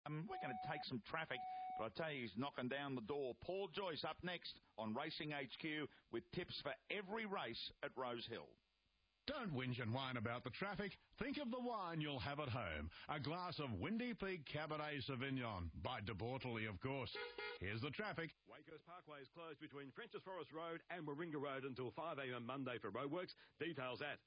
We're going to take some traffic, but I tell you, he's knocking down the door. Paul Joyce up next on Racing HQ with tips for every race at Rose Hill. Don't whinge and whine about the traffic. Think of the wine you'll have at home. A glass of Windy Peak Cabernet Sauvignon. By De Bortoli, of course. Here's the traffic. Wakehurst Parkway is closed between Frenchs Forest Road and Warringah Road until 5 a.m. Monday for roadworks. Details at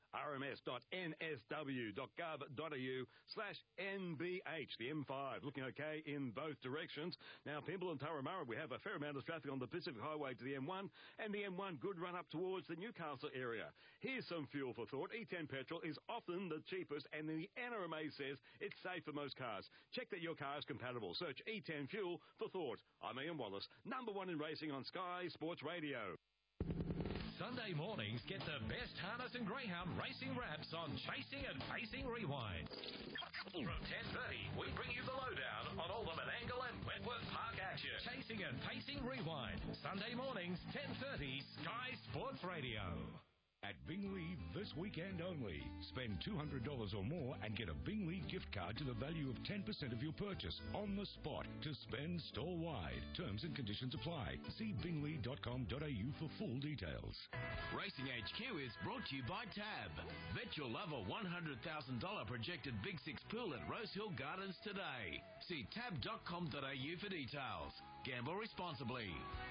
rms.nsw.gov.au/NBH. The M5 looking okay in both directions. Now, Pymble and Turramurra, we have a fair amount of traffic on the Pacific Highway to the M1 and the M1 good run up towards the Newcastle area. Here's some fuel for thought. E10 petrol is often the cheapest, and the NRMA says it's safe for most cars. Check that your car is compatible. Search E10 fuel for thought. I'm Ian Wallace, number one in racing on Sky Sports Radio. Sunday mornings get the best harness and greyhound racing wraps on Chasing and Pacing Rewind. From 10:30, we bring you the lowdown on all the Menangle and Wentworth Park action. Chasing and Pacing Rewind, Sunday mornings, 10:30, Sky Sports Radio. At Bingley this weekend only. Spend $200 or more and get a Bingley gift card to the value of 10% of your purchase on the spot to spend store-wide. Terms and conditions apply. See bingley.com.au for full details. Racing HQ is brought to you by TAB. Bet you'll love a $100,000 projected Big Six pool at Rose Hill Gardens today. See tab.com.au for details. Gamble responsibly.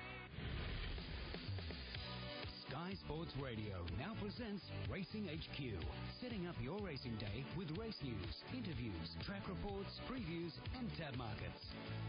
Sky Sports Radio now presents Racing HQ, setting up your racing day with race news, interviews, track reports, previews and tab markets.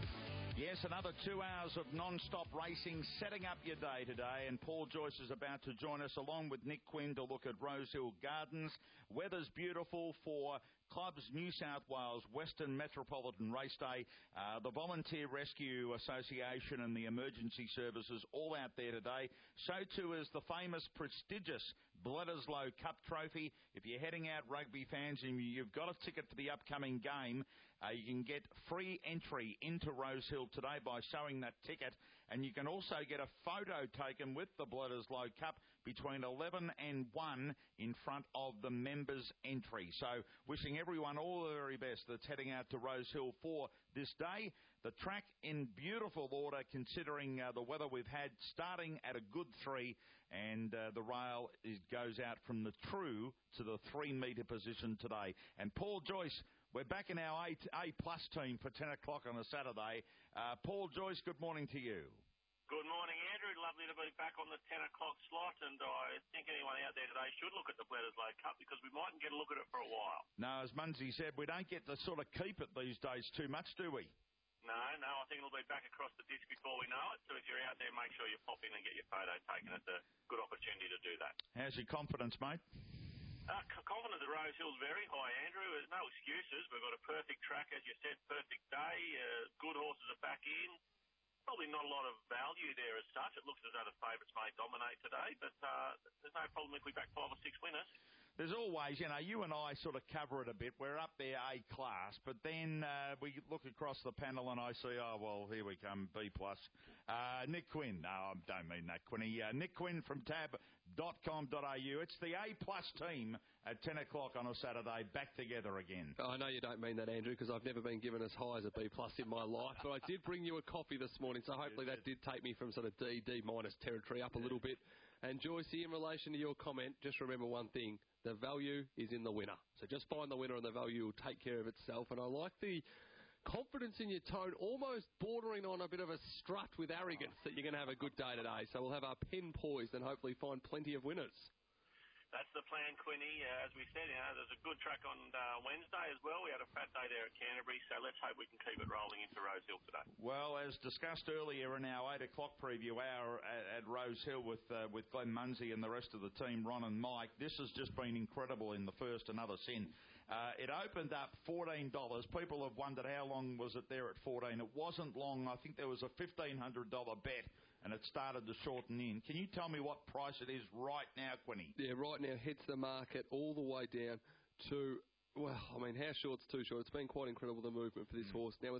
Yes, another 2 hours of non-stop racing setting up your day today, and Paul Joyce is about to join us along with Nick Quinn to look at Rose Hill Gardens. Weather's beautiful for Clubs New South Wales Western Metropolitan Race Day. The Volunteer Rescue Association and the emergency services all out there today. So too is the famous, prestigious Bledisloe Cup Trophy. If you're heading out, rugby fans, and you've got a ticket for the upcoming game, you can get free entry into Rose Hill today by showing that ticket, and you can also get a photo taken with the Bledisloe Cup between 11 and 1 in front of the members' entry. So wishing everyone all the very best that's heading out to Rose Hill for this day. The track in beautiful order considering the weather we've had, starting at a good 3, and the rail goes out from the true to the 3-metre position today. And Paul Joyce, we're back in our A-plus team for 10 o'clock on a Saturday. Paul Joyce, good morning to you. Good morning, Andrew. Lovely to be back on the 10 o'clock slot, and I think anyone out there today should look at the Bledisloe Cup because we mightn't get a look at it for a while. No, as Munsey said, we don't get to sort of keep it these days too much, do we? No, I think it'll be back across the ditch before we know it. So if you're out there, make sure you pop in and get your photo taken. It's a good opportunity to do that. How's your confidence, mate? Confidence at Rose Hill's very high, Andrew. There's no excuses. We've got a perfect track, as you said, perfect day. Good horses are back in. Probably not a lot of value there as such. It looks as though the favourites may dominate today, but there's no problem if we back 5 or 6 winners. There's always, you and I sort of cover it a bit. We're up there A-class, but then we look across the panel and I see, oh, well, here we come, B-plus. Nick Quinn. No, I don't mean that, Quinny. Nick Quinn from tab.com.au. It's the A-plus team at 10 o'clock on a Saturday, back together again. I know you don't mean that, Andrew, because I've never been given as high as a B-plus in my life, but I did bring you a coffee this morning, so hopefully that did take me from sort of D-minus territory up a little bit. And Joycey, in relation to your comment, just remember one thing. The value is in the winner. So just find the winner and the value will take care of itself. And I like the confidence in your tone, almost bordering on a bit of a strut with arrogance that you're going to have a good day today. So we'll have our pen poised and hopefully find plenty of winners. That's the plan, Quinny. As we said, there's a good track on Wednesday as well. We had a fat day there at Canterbury, so let's hope we can keep it rolling into Rose Hill today. Well, as discussed earlier in our 8 o'clock preview hour at Rose Hill with Glenn Munsey and the rest of the team, Ron and Mike, this has just been incredible in the first another sin. It opened up $14. People have wondered how long was it there at 14. It wasn't long. I think there was a $1,500 bet, and it started to shorten in. Can you tell me what price it is right now, Quinny? Yeah, right now hits the market all the way down to, well, I mean, how short's too short? It's been quite incredible, the movement for this horse. Now a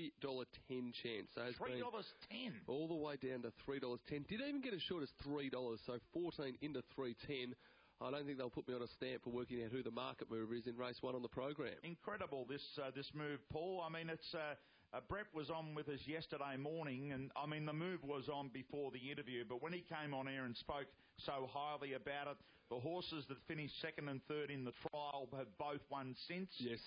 $3.10 chance. So $3.10? All the way down to $3.10. Did even get as short as $3, so 14 into $3.10. I don't think they'll put me on a stamp for working out who the market mover is in race 1 on the program. Incredible, this move, Paul. I mean, it's Brett was on with us yesterday morning, and I mean, the move was on before the interview, but when he came on air and spoke so highly about it, the horses that finished second and third in the trial have both won since. Yes.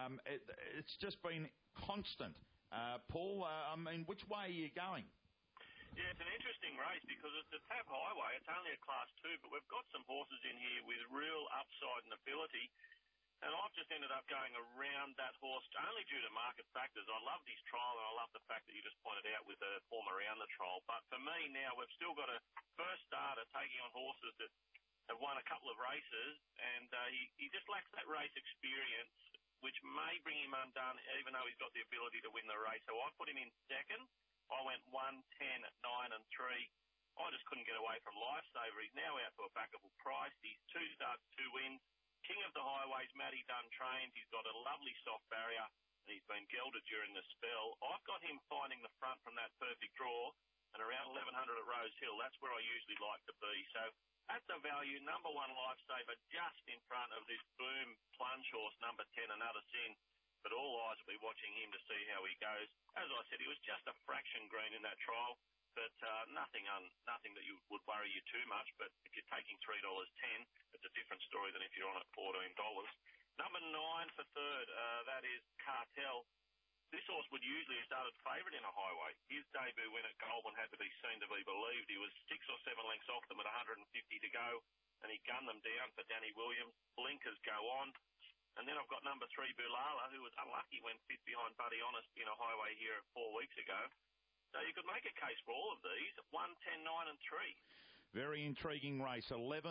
It's just been constant. Paul, I mean, which way are you going? Yeah, it's an interesting race because it's the Tab Highway. It's only a Class 2, but we've got some horses in here with real upside and ability. And I've just ended up going around that horse only due to market factors. I loved his trial, and I love the fact that you just pointed out with the form around the trial. But for me now, we've still got a first starter taking on horses that have won a couple of races, and he just lacks that race experience, which may bring him undone, even though he's got the ability to win the race. So I put him in second. I went 1, 10, 9 and 3. I just couldn't get away from Lifesaver. He's now out to a backable price. He's 2 starts, 2 wins. King of the Highways, Matty Dunn trained. He's got a lovely soft barrier, and he's been gelded during the spell. I've got him finding the front from that perfect draw, and around 1100 at Rose Hill. That's where I usually like to be. So at the value, number 1 Lifesaver just in front of this Boom plunge horse, number 10, Another Sin. But all eyes will be watching him to see how he goes. As I said, he was just a fraction green in that trial, but nothing that you would worry you too much. But if you're taking $3.10, it's a different story than if you're on at $14. Number 9 for third, that is Cartel. This horse would usually have started favourite in a highway. His debut win at Goulburn had to be seen to be believed. He was 6 or 7 lengths off them at 150 to go, and he gunned them down for Danny Williams. Blinkers go on. And then I've got number 3, Bulala, who was unlucky when fit behind Buddy Honest in a highway here 4 weeks ago. So you could make a case for all of these, 1, 10, 9 and 3. Very intriguing race,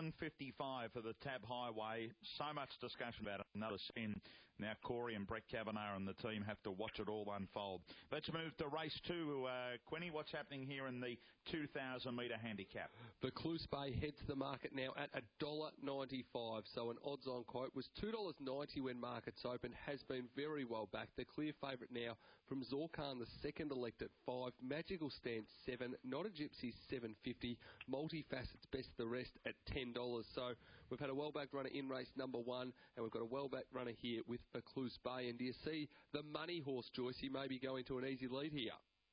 11.55 for the Tab Highway. So much discussion about Another Sin. Now Corey and Brett Kavanagh and the team have to watch it all unfold. Let's move to race 2. Quinny, what's happening here in the 2,000-metre handicap? Vaucluse Bay heads the market now at $1.95. So an odds-on quote was $2.90 when markets opened. Has been very well backed. The clear favourite now from Zorkan, the second elect at 5. Magical Stand 7. Not a Gypsy $7.50. Multifacets best the rest at $10. So we've had a well-backed runner in race number 1, and we've got a well-backed runner here with Vaucluse Bay. And do you see the money horse, Joyce? He may be going to an easy lead here.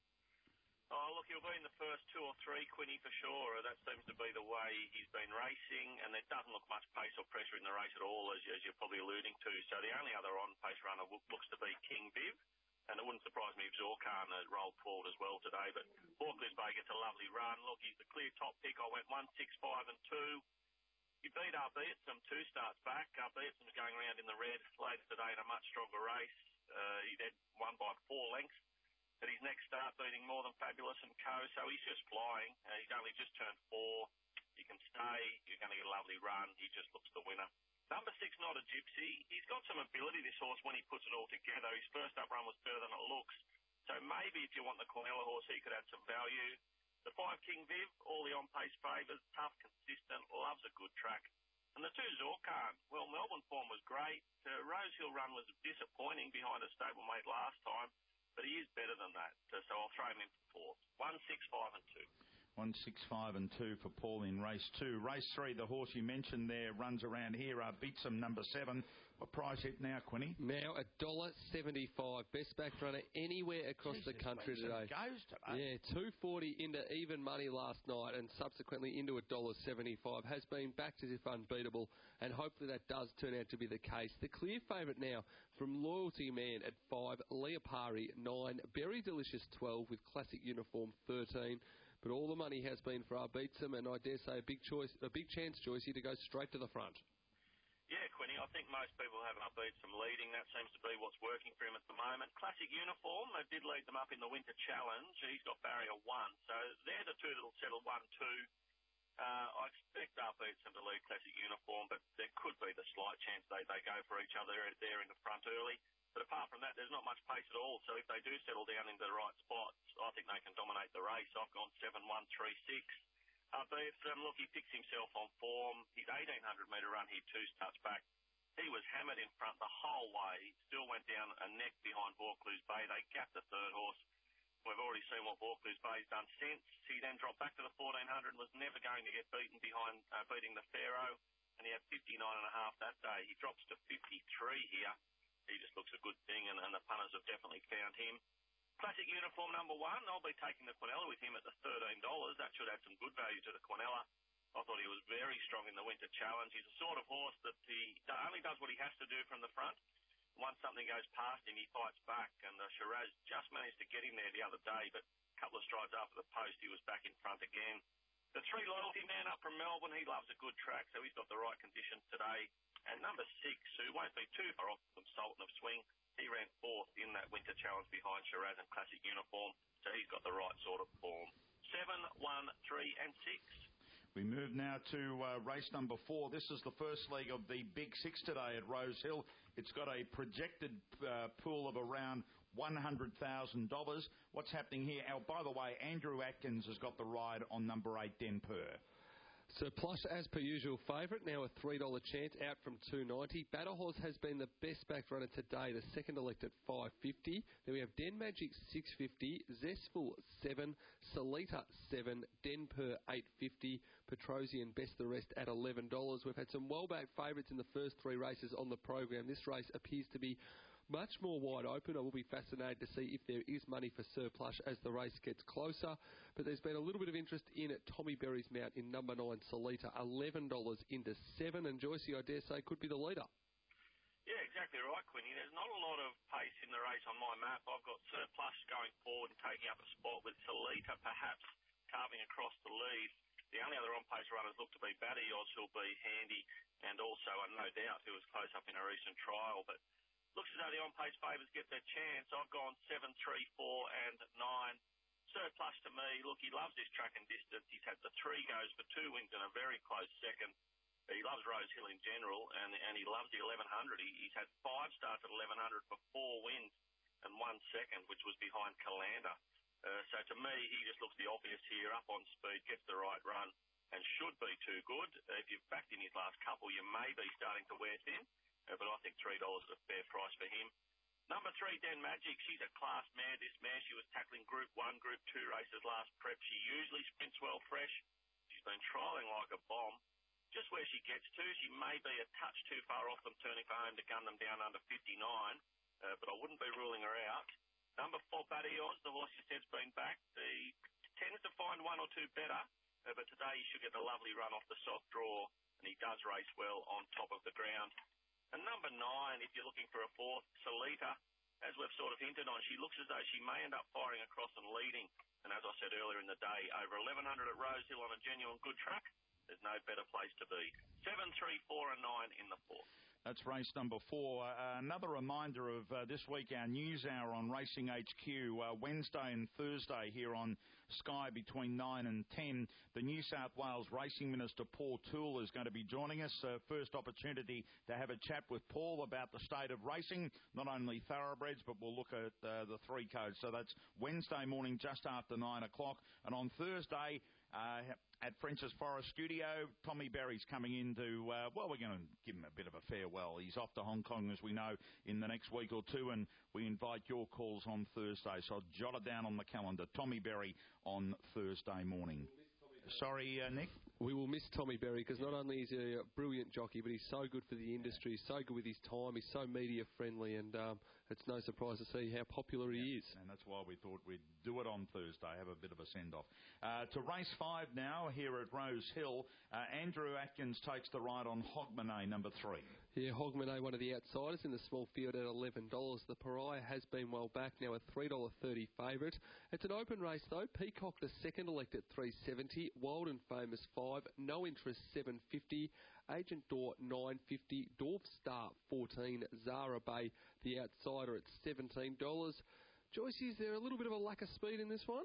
Oh, look, he'll be in the first 2 or 3, Quinny, for sure. That seems to be the way he's been racing, and there doesn't look much pace or pressure in the race at all, as you're probably alluding to. So the only other on-pace runner looks to be King Viv, and it wouldn't surprise me if Zorkan rolled forward as well today. But Vaucluse Bay gets a lovely run. Look, he's the clear top pick. I went 1, 6, 5 and 2. He beat Arbitsum 2 starts back. Arbitsum's going around in the red later today in a much stronger race. He then won by 4 lengths. At his next start, beating More Than Fabulous and Co. So he's just flying. He's only just turned 4. You can stay. You're going to get a lovely run. He just looks the winner. Number 6, Not a Gypsy. He's got some ability, this horse, when he puts it all together. His first up run was better than it looks. So maybe if you want the Cornella horse, he could add some value. The 5, King Viv, all the on-pace favours, tough, consistent, loves a good track. And the 2, Zorkan, well, Melbourne form was great. Rose Hill run was disappointing behind a stablemate last time, but he is better than that. So I'll throw him in for 4th. 1, 6, 5 and 2. 1, 6, 5 and 2 for Paul in race 2. Race 3, the horse you mentioned there runs around here. Beatsome, number 7. What price it now, Quinny? Now $1.75. Best back runner anywhere across the country today. Goes today. Yeah, $2.40 into even money last night, and subsequently into $1.75. Has been backed as if unbeatable, and hopefully that does turn out to be the case. The clear favourite now from Loyalty Man at 5, Leopari 9, Berry Delicious 12 with Classic Uniform 13. But all the money has been for Arbitsum, and I dare say a big chance, Joycey, to go straight to the front. Yeah, Quinny, I think most people have Arbitsum leading. That seems to be what's working for him at the moment. Classic Uniform, they did lead them up in the Winter Challenge. He's got barrier 1. So they're the 2 that'll settle 1, 2. I expect Arbitsum to lead Classic Uniform, but there could be the slight chance they go for each other there in the front early. But apart from that, there's not much pace at all. So if they do settle down into the right spots, I think they can dominate the race. I've gone 7, 1, 3, 6. Look, he picks himself on form. His 1,800-metre run here 2 starts back. He was hammered in front the whole way. He still went down a neck behind Vaucluse Bay. They gapped the 3rd horse. We've already seen what Vaucluse Bay's done since. He then dropped back to the 1,400 and was never going to get beaten behind beating the Pharaoh. And he had 59.5 that day. He drops to 53 here. He just looks a good thing, and the punters have definitely found him. Classic Uniform number 1, I'll be taking the Quinella with him at the $13. That should add some good value to the Quinella. I thought he was very strong in the Winter Challenge. He's the sort of horse that he only does what he has to do from the front. Once something goes past him, he fights back. And Shiraz just managed to get him there the other day, but a couple of strides after the post, he was back in front again. The 3 Loyalty Man up from Melbourne, he loves a good track, so he's got the right conditions today. And number 6, who won't be too far off from Sultan of Swing, he ran 4th in that Winter Challenge behind Shiraz and Classic Uniform, so he's got the right sort of form. 7, 1, 3 and 6. We move now to race number 4. This is the first leg of the Big Six today at Rose Hill. It's got a projected pool of around $100,000. What's happening here? Oh, by the way, Andrew Atkins has got the ride on number 8, Den Pur. So Plush, as per usual, favourite. Now a $3 chance out from $2.90. Battle Horse has been the best backed runner today. The second elect at $5.50. Then we have Den Magic $6.50. Zestful $7. Salita $7. Den Pur $8.50. Petrosian Best the Rest at $11. We've had some well-backed favourites in the first 3 races on the program. This race appears to be much more wide open. I will be fascinated to see if there is money for Surplus as the race gets closer. But there's been a little bit of interest in Tommy Berry's mount in number 9, Salita, $11 into 7. And Joycey, I dare say, could be the leader. Yeah, exactly right, Quinny. There's not a lot of pace in the race on my map. I've got Surplus going forward and taking up a spot with Salita perhaps carving across the lead. The only other on-pace runners look to be Badios, who'll be handy, and also, no doubt, who was close up in a recent trial. But looks as though the on-pace favours get their chance. I've gone 7, 3, 4 and 9. Surplus to me, look, he loves this track and distance. He's had the 3 goes for 2 wins and a very close second. He loves Rose Hill in general, and he loves the 1100. He's had 5 starts at 1100 for 4 wins and 1 second, which was behind Calander. So to me, he just looks the obvious here, up on speed, gets the right run, and should be too good. If you've backed in his last couple, you may be starting to wear thin. But I think $3 is a fair price for him. Number 3, Den Magic. She's a class mare, this mare. She was tackling Group 1, Group 2 races last prep. She usually sprints well fresh. She's been trialling like a bomb. Just where she gets to, she may be a touch too far off them turning for home to gun them down under 59, but I wouldn't be ruling her out. Number 4, Badios, the horse you said's been back. He tends to find 1 or 2 better, but today he should get a lovely run off the soft draw, and he does race well on top of the ground. And number 9, if you're looking for a 4th, Salita, as we've sort of hinted on, she looks as though she may end up firing across and leading. And as I said earlier in the day, over 1100 at Rose Hill on a genuine good track, there's no better place to be. 7, 3, 4 and 9 in the 4th. That's race number 4. Another reminder of this week, our news hour on Racing HQ, Wednesday and Thursday here on Sky between 9 and 10. The New South Wales Racing Minister, Paul Toole, is going to be joining us. First opportunity to have a chat with Paul about the state of racing, not only thoroughbreds, but we'll look at the 3 codes. So that's Wednesday morning just after 9 o'clock. And on Thursday, at French's Forest Studio, Tommy Berry's coming in to, we're going to give him a bit of a farewell. He's off to Hong Kong, as we know, in the next week or 2, and we invite your calls on Thursday. So I'll jot it down on the calendar. Tommy Berry on Thursday morning. Sorry, Nick? We will miss Tommy Berry because not only is he a brilliant jockey, but he's so good for the industry, he's so good with his time, he's so media friendly, and it's no surprise to see how popular he is. And that's why we thought we'd do it on Thursday, have a bit of a send-off. To race 5 now here at Rose Hill, Andrew Atkins takes the ride on Hogmanay, number 3. Yeah, Hogmanay, one of the outsiders in the small field at $11. The Pariah has been well back, now a $3.30 favourite. It's an open race though. Peacock, the second elect at $3.70. Wild and Famous 5. No Interest $7.50. Agent Door $9.50. Dwarf Star $14. Zara Bay, the outsider, at $17. Joycey, is there a little bit of a lack of speed in this one?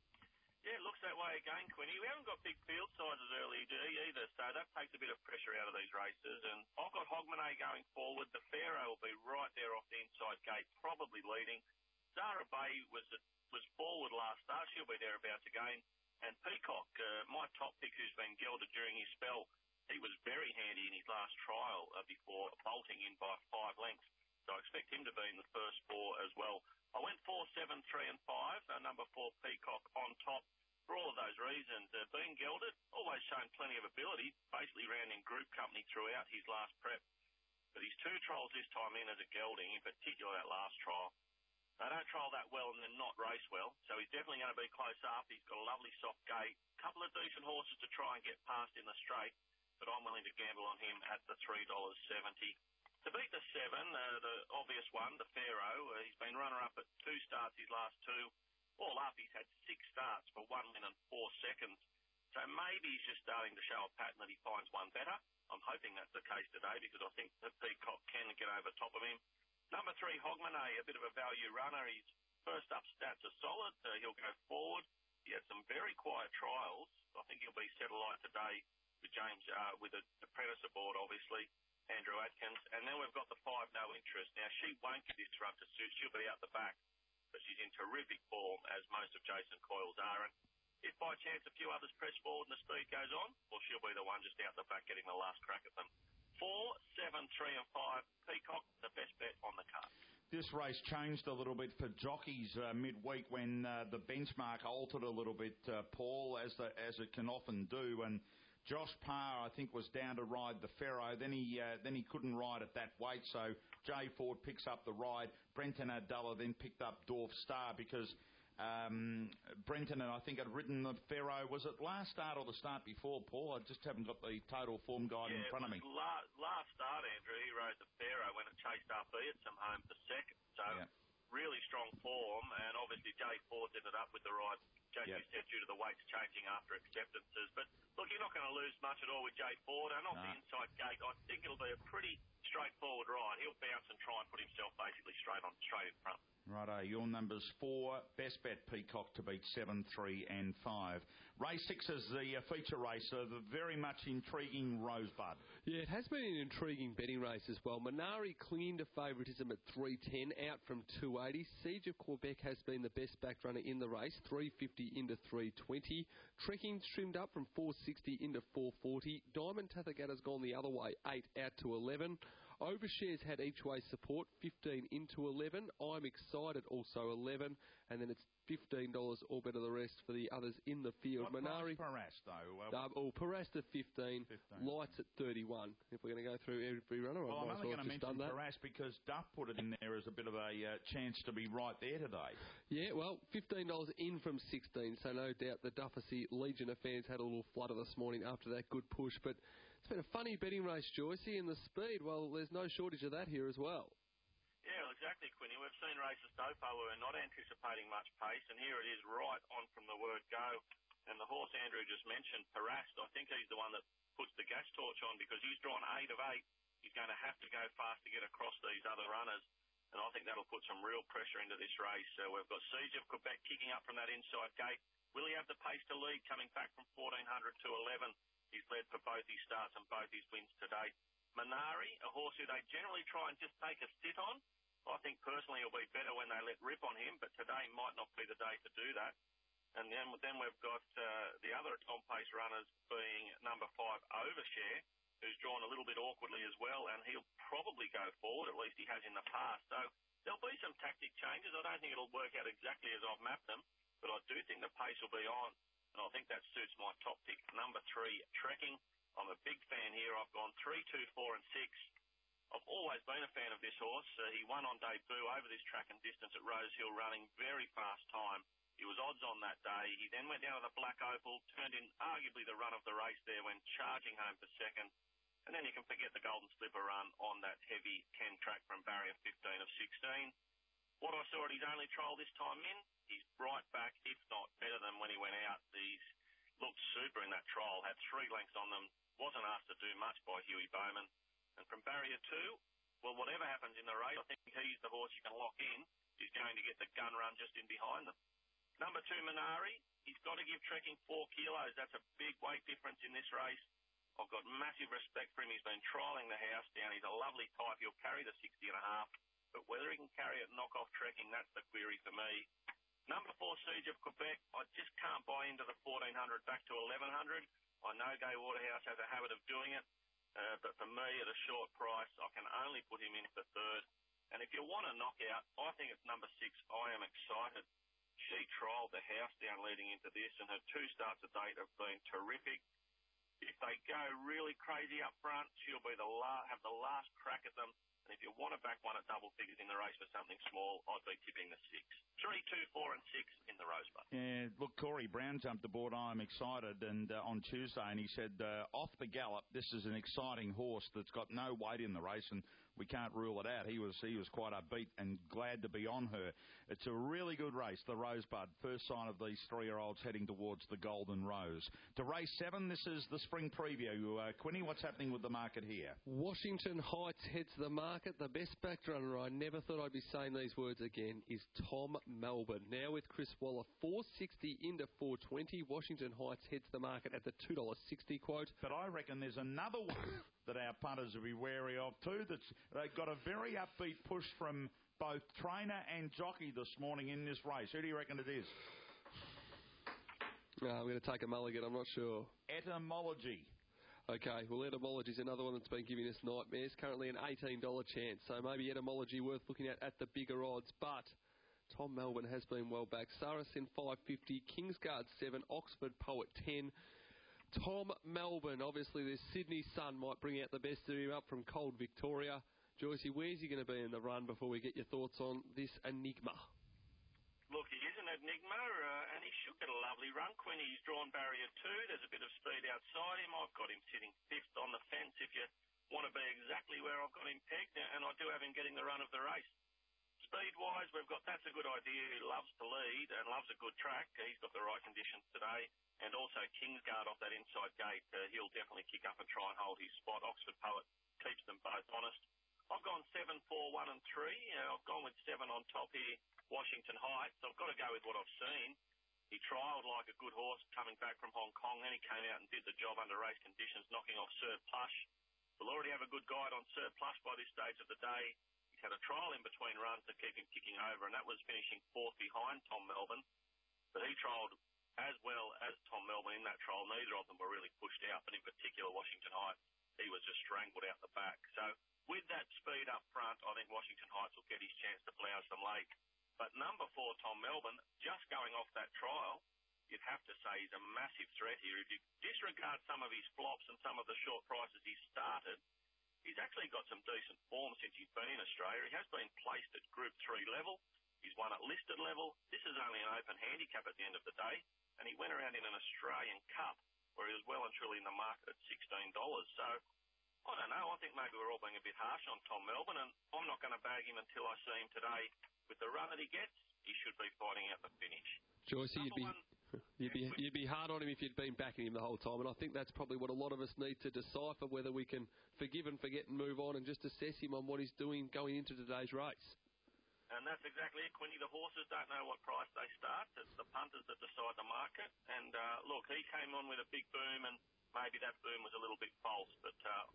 Yeah, it looks that way again, Quinny. We haven't got big field sizes early either, so that takes a bit of pressure out of these races. And I've got Hogmanay going forward. The Pharaoh will be right there off the inside gate, probably leading. Zara Bay was forward last start. She'll be thereabouts again. And Peacock, my top pick, who's been gelded during his spell, he was very handy in his last trial before bolting in by 5 lengths. So I expect him to be in the first 4 as well. I went 4, 7, 3 and 5. Number 4, Peacock on top. For all of those reasons, being gelded, always shown plenty of ability, basically ran in group company throughout his last prep. But his 2 trials this time in as a gelding, in particular that last trial, They don't trial that well and then not race well, so he's definitely going to be close up. He's got a lovely soft gait. A couple of decent horses to try and get past in the straight, but I'm willing to gamble on him at the $3.70. To beat the 7, the obvious one, the Pharaoh, he's been runner-up at 2 starts his last 2. All up, he's had 6 starts for 1 minute and 4 seconds. So maybe he's just starting to show a pattern that he finds one better. I'm hoping that's the case today because I think the Peacock can get over top of him. Number 3, Hogmanay, a bit of a value runner. His first up stats are solid. He'll go forward. He had some very quiet trials. I think he'll be set alight today with James, with the apprentice aboard, obviously, Andrew Atkins. And then we've got the 5, no interest. Now, she won't get this run to suit. She'll be out the back, but she's in terrific form, as most of Jason Coyle's are. And if by chance a few others press forward and the speed goes on, well, she'll be the one just out the back getting the last crack at them. 4, 7, 3 and 5. Peacock, the best bet on the card. This race changed a little bit for jockeys midweek when the benchmark altered a little bit, Paul, as it can often do. And Josh Parr, I think, was down to ride the Pharaoh. Then he couldn't ride at that weight, so Jay Ford picks up the ride. Brenton Adela then picked up Dorf Star because Brenton, I think, had ridden the Pharaoh. Was it last start or the start before, Paul? I just haven't got the total form guide in front of me. Last start, Andrew, he rode the Pharaoh when it chased RB at some home for second. So really strong form, and obviously Jay Ford ended up with the ride, you said, due to the weights changing after acceptances. But look, you're not going to lose much at all with Jay Ford, and off the inside gate, I think it'll be a pretty straightforward ride. He'll bounce and try and put himself basically straight in front. Righto, your numbers 4, best bet Peacock to beat 7, 3 and 5. Race 6 is the feature race, the very much intriguing Rosebud. Yeah, it has been an intriguing betting race as well. Minari clinging to favouritism at 310, out from 280. Siege of Quebec has been the best backed runner in the race, 350 into 320. Trekking trimmed up from 460 into 440. Diamond Tathagata's gone the other way, 8 out to 11. Overshares had each way support, 15 into 11. I'm excited, also 11. And then it's $15 or better the rest for the others in the field. What Minari. Paras, though? Paras at 15, Lights at 31. If we're going to go through every runner, well, I'm only going to mention that. Paras because Duff put it in there as a bit of a chance to be right there today. Yeah, well, $15 in from 16, so no doubt the Duffersy Legion of fans had a little flutter this morning after that good push. But it's been a funny betting race, Joycey, and the speed, well, there's no shortage of that here as well. Yeah, well, exactly, Quinny. We've seen races so far where we're not anticipating much pace, and here it is right on from the word go. And the horse Andrew just mentioned, Paras, I think he's the one that puts the gas torch on because he's drawn 8 of 8. He's going to have to go fast to get across these other runners, and I think that'll put some real pressure into this race. We've got Siege of Quebec kicking up from that inside gate. Will he have the pace to lead coming back from 1400 to 11? He's led for both his starts and both his wins to date. Minari, a horse who they generally try and just take a sit on. I think personally it'll be better when they let rip on him, but today might not be the day to do that. And then we've got the other on-pace runners being number 5, Overshare, who's drawn a little bit awkwardly as well, and he'll probably go forward, at least he has in the past. So there'll be some tactic changes. I don't think it'll work out exactly as I've mapped them, but I do think the pace will be on, and I think that suits my top pick, number 3, Trekking. I'm a big fan here. I've gone 3, 2, 4 and 6. I've always been a fan of this horse. He won on debut over this track and distance at Rosehill, running very fast time. He was odds on that day. He then went down to the Black Opal, turned in arguably the run of the race there when charging home for second. And then you can forget the Golden Slipper run on that heavy 10 track from barrier 15 of 16. What I saw at his only trial this time in, he's right back, if not better than when he went out. He's looked super in that trial, had 3 lengths on them, wasn't asked to do much by Huey Bowman. And from barrier 2, well, whatever happens in the race, I think he's the horse you can lock in. He's going to get the gun run just in behind them. Number 2, Minari, he's got to give Trekking 4 kilos. That's a big weight difference in this race. I've got massive respect for him. He's been trialling the house down. He's a lovely type. He'll carry the 60.5. But whether he can carry it and knock off Trekking, that's the query for me. Number 4, Siege of Quebec. I just can't buy into the 1400 back to 1100. I know Gay Waterhouse has a habit of doing it. But for me, at a short price, I can only put him in for 3rd. And if you want a knockout, I think it's number 6, I Am Excited. She trialled the house down leading into this, and her 2 starts to date have been terrific. If they go really crazy up front, she'll be have the last crack at them. And if you want to back one at double figures in the race for something small, I'd be tipping the 6. 3, 2, 4 and 6 in the Rosebud. Yeah, look, Corey Brown jumped aboard. I'm excited, and on Tuesday, and he said, off the gallop, this is an exciting horse that's got no weight in the race, and we can't rule it out. He was quite upbeat and glad to be on her. It's a really good race, the Rosebud. First sign of these 3-year-olds heading towards the Golden Rose. To race 7, this is the spring preview. Quinny, what's happening with the market here? Washington Heights heads the market. The best backed runner, I never thought I'd be saying these words again, is Tom Melbourne. Now with Chris Waller, $4.60 into $4.20. Washington Heights heads the market at the $2.60 quote. But I reckon there's another one that our punters will be wary of too. They've got a very upbeat push from both trainer and jockey this morning in this race. Who do you reckon it is? I'm going to take a mulligan. I'm not sure. Etymology. Okay, well, Etymology is another one that's been giving us nightmares. Currently an $18 chance, so maybe Etymology worth looking at the bigger odds. But Tom Melbourne has been well back. Saracen 550, Kingsguard 7, Oxford Poet 10. Tom Melbourne, obviously this Sydney sun might bring out the best of him up from cold Victoria. Joycey, where's he going to be in the run before we get your thoughts on this enigma? Look, he is an enigma, and he should get a lovely run. Quinny, he's drawn barrier 2. There's a bit of speed outside him. I've got him sitting 5th on the fence if you want to be exactly where I've got him pegged, and I do have him getting the run of the race. Speed-wise, that's a good idea. He loves to lead and loves a good track. He's got the right conditions today. And also Kingsguard off that inside gate. He'll definitely kick up and try and hold his spot. Oxford Poet keeps them both honest. I've gone 7, 4, 1 and 3. I've gone with 7 on top here, Washington Heights. I've got to go with what I've seen. He trialled like a good horse coming back from Hong Kong. Then he came out and did the job under race conditions, knocking off Sir Plush. We'll already have a good guide on Sir Plush by this stage of the day. He's had a trial in between runs to keep him kicking over, and that was finishing 4th behind Tom Melbourne. But he trialled as well as Tom Melbourne in that trial. Neither of them were really pushed out, but in particular Washington Heights, he was just strangled out the back. So with that speed up front, I think Washington Heights will get his chance to blouse them late. But number 4, Tom Melbourne, just going off that trial, you'd have to say he's a massive threat here. If you disregard some of his flops and some of the short prices he's started, he's actually got some decent form since he's been in Australia. He has been placed at Group 3 level. He's won at listed level. This is only an open handicap at the end of the day. And he went around in an Australian Cup where he was well and truly in the market at $16. So, I don't know. I think maybe we're all being a bit harsh on Tom Melbourne, and I'm not going to bag him until I see him today. With the run that he gets, he should be fighting out the finish. Joycey, you'd be hard on him if you'd been backing him the whole time, and I think that's probably what a lot of us need to decipher, whether we can forgive and forget and move on and just assess him on what he's doing going into today's race. And that's exactly it, Quinny. The horses don't know what price they start. It's the punters that decide the market. And, look, he came on with a big boom, and maybe that boom was a little bit false. But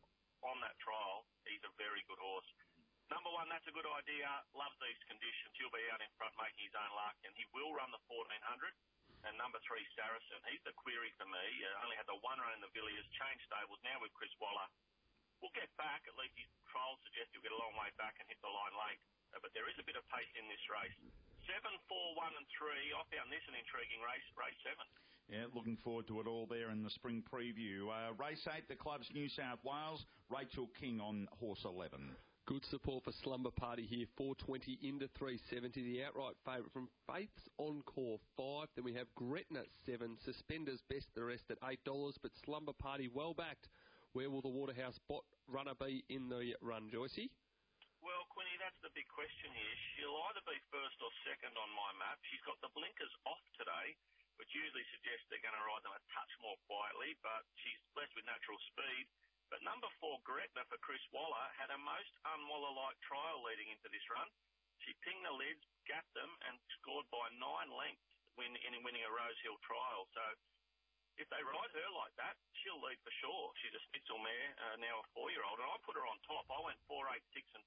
on that trial, he's a very good horse. Number 1, that's a good idea. Loves these conditions. He'll be out in front making his own luck, and he will run the 1400. And number 3, Saracen. He's the query for me. Only had the 1 run in the Villiers, changed stables, now with Chris Waller. We'll get back. At least his trials suggest he'll get a long way back and hit the line late. But there is a bit of pace in this race. 7, 4, 1 and 3. I found this an intriguing race, race 7. Yeah, looking forward to it all there in the spring preview. Race 8, the club's New South Wales. Rachel King on horse 11. Good support for Slumber Party here, 420 into 370. The outright favourite from Faith's Encore 5. Then we have Gretna 7. Suspenders best the rest at $8. But Slumber Party well backed. Where will the Waterhouse bot runner be in the run, Joycey? Well, Quinny, that's the big question here. She'll either be first or second on my map. She's got the blinkers off today, which usually suggests they're going to ride them a touch more quietly, but she's blessed with natural speed. But number 4, Gretna for Chris Waller, had a most un-Waller-like trial leading into this run. She pinged the lids, gapped them, and scored by 9 lengths in winning a Rose Hill trial. So if they ride her like that, she'll lead for sure. She's a Spitzel mare, now a 4-year-old, and I put her on top. I went 4, 8, 6 and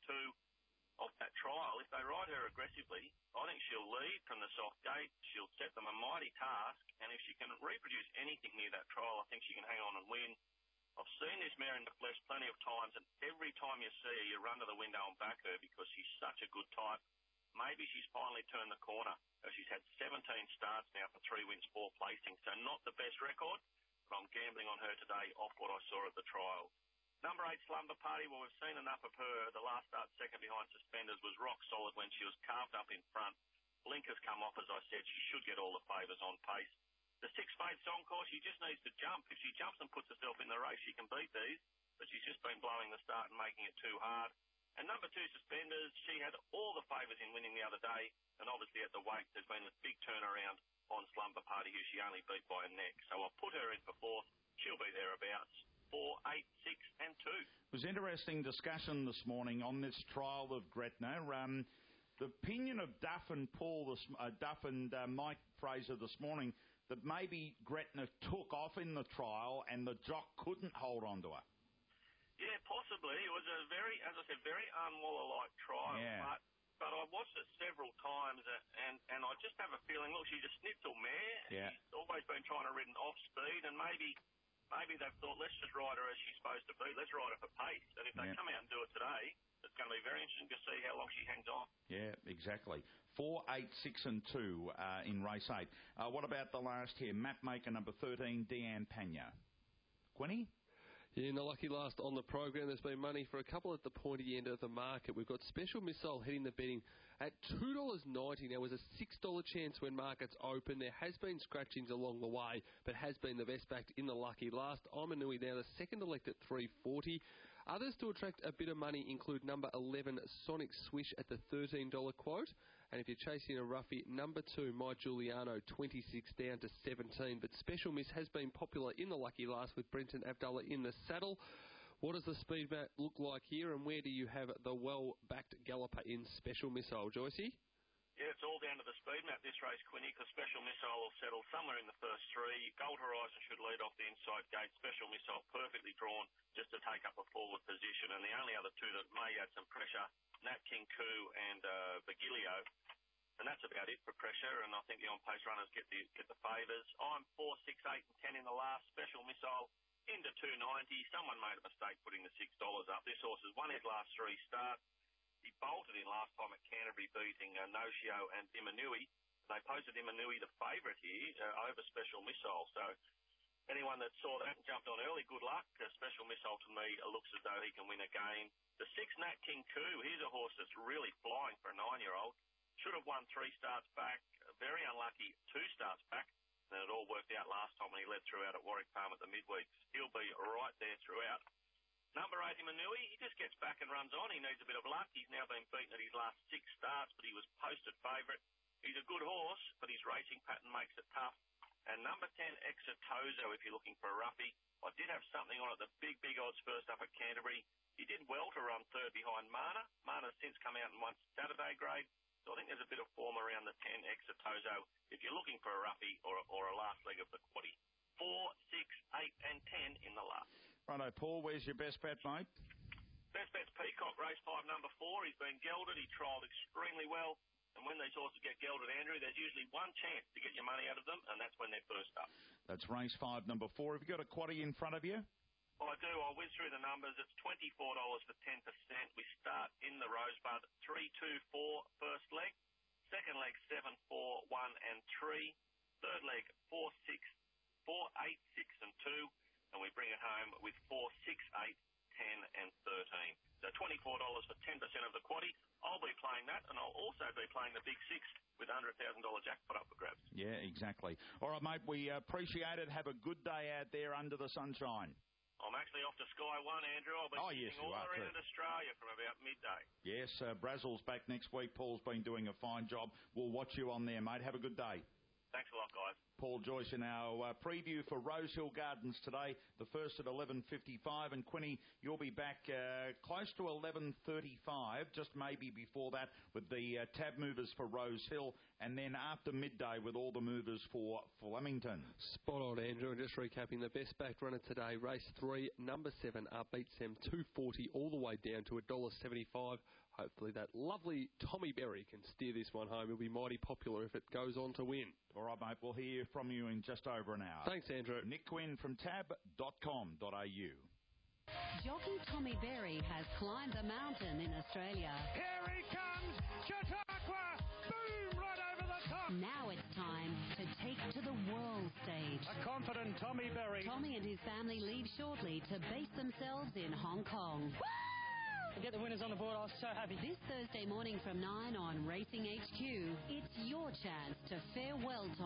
2 off that trial. If they ride her aggressively, I think she'll lead from the soft gate. She'll set them a mighty task, and if she can reproduce anything near that trial, I think she can hang on and win. I've seen this mare in the flesh plenty of times, and every time you see her, you run to the window and back her because she's such a good type. Maybe she's finally turned the corner. She's had 17 starts now for 3 wins, 4 placings, so not the best record, but I'm gambling on her today off what I saw at the trial. Number 8, Slumber Party. Well, we've seen enough of her. The last start, second behind suspenders, was rock solid when she was carved up in front. Blinkers come off, as I said. She should get all the favours on pace. The 6 Fate Song Course, she just needs to jump. If she jumps and puts herself in the race, she can beat these. But she's just been blowing the start and making it too hard. And number 2, Suspenders, she had all the favours in winning the other day. And obviously at the weight, there's been a big turnaround on Slumber Party, who she only beat by a neck. So I'll put her in for 4th. She'll be thereabouts. 4, 8, 6 and 2. It was interesting discussion this morning on this trial of Gretna. The opinion of Duff and Mike Fraser this morning that maybe Gretna took off in the trial and the jock couldn't hold on to her. Yeah, possibly. It was a very, as I said, very Unwaller-like trial. Yeah. But I watched it several times, and I just have a feeling, look, she's a schnitzel mare. Yeah. She's always been trying to ridden off speed, and maybe they've thought, let's just ride her as she's supposed to be. Let's ride her for pace. And if they come out and do it today, it's going to be very interesting to see how long she hangs on. Yeah, exactly. 4, 8, 6 and 2 in race 8. What about the last here? Mapmaker number 13, Deanne Pena. Quinny? Yeah, in the lucky last on the program, there's been money for a couple at the pointy end of the market. We've got Special Missile heading the betting at $2.90. There was a $6 chance when markets open. There has been scratchings along the way, but has been the best backed in the lucky last. Imanui now the second elect at $3.40. Others to attract a bit of money include number 11, Sonic Swish at the $13 quote. And if you're chasing a roughie, number 2, My Giuliano, 26 down to 17. But Special Miss has been popular in the lucky last with Brenton Avdulla in the saddle. What does the speed map look like here, and where do you have the well-backed galloper in Special Missile, Joycey? Yeah, it's all down to the speed map this race, Quinny, because Special Missile will settle somewhere in the first 3. Gold Horizon should lead off the inside gate. Special Missile perfectly drawn just to take up a forward position. And the only other 2 that may add some pressure, Nat King Koo and Vigilio. And that's about it for pressure, and I think the on-pace runners get the favours. I'm 4, 6, 8 and 10 in the last. Special Missile into $2.90. Someone made a mistake putting the $6 up. This horse has won his last 3 starts. He bolted in last time at Canterbury, beating Nocio and Imanui. They posted Imanui the favourite here over Special Missile. So anyone that saw that and jumped on early, good luck. Special Missile to me looks as though he can win again. The 6, Nat King Koo. Here's a horse that's really flying for a 9-year-old. Should have won 3 starts back. Very unlucky 2 starts back. And it all worked out last time when he led throughout at Warwick Farm at the midweeks. He'll be right there throughout. Number 8, Imanui, he just gets back and runs on. He needs a bit of luck. He's now been beaten at his last 6 starts, but he was posted favourite. He's a good horse, but his racing pattern makes it tough. And number 10, Exitozo, if you're looking for a roughie. I did have something on at the big odds first up at Canterbury. He did well to run 3rd behind Mana. Mana's since come out and won Saturday grade. So I think there's a bit of form around the 10, Exitozo, if you're looking for a roughie or a last leg of the quaddie. 4, 6, 8 and 10 in the last. Righto, Paul, where's your best bet, mate? Best bet's Peacock, race 5, number 4. He's been gelded. He trialled extremely well. And when these horses get gelded, Andrew, there's usually one chance to get your money out of them, and that's when they're first up. That's race 5, number 4. Have you got a quaddie in front of you? I do. I'll whiz through the numbers. It's $24 for 10%. We start in the Rosebud. 3, 2, 4, first leg. Second leg, 7, 4, 1 and 3. Third leg, 4, 6, 4, 8, 6 and 2. And we bring it home with 4, 6, 8, 10 and 13. So $24 for 10% of the quaddie. I'll be playing that, and I'll also be playing the Big 6 with $100,000 jackpot up for grabs. Yeah, exactly. All right, mate, we appreciate it. Have a good day out there under the sunshine. I'm actually off to Sky One, Andrew. I'll be all around Australia from about midday. Yes, Brazel's back next week. Paul's been doing a fine job. We'll watch you on there, mate. Have a good day. Thanks a lot, guys. Paul Joyce in our preview for Rosehill Gardens today, the first at 11:55. And Quinny, you'll be back close to 11:35, just maybe before that, with the tab movers for Rosehill, and then after midday with all the movers for Flemington. Spot on, Andrew. And just recapping, the best backed runner today, race 3, number 7, beats them 240 all the way down to $1.75. Hopefully that lovely Tommy Berry can steer this one home. It'll be mighty popular if it goes on to win. All right, mate. We'll hear from you in just over an hour. Thanks, Andrew. Nick Quinn from tab.com.au. Jockey Tommy Berry has climbed the mountain in Australia. Here he comes, Chautauqua! Boom! Right over the top! Now it's time to take to the world stage. confident Tommy Berry. Tommy and his family leave shortly to base themselves in Hong Kong. To get the winners on the board, I was so happy. This Thursday morning from 9 on Racing HQ, it's your chance to farewell Tommy.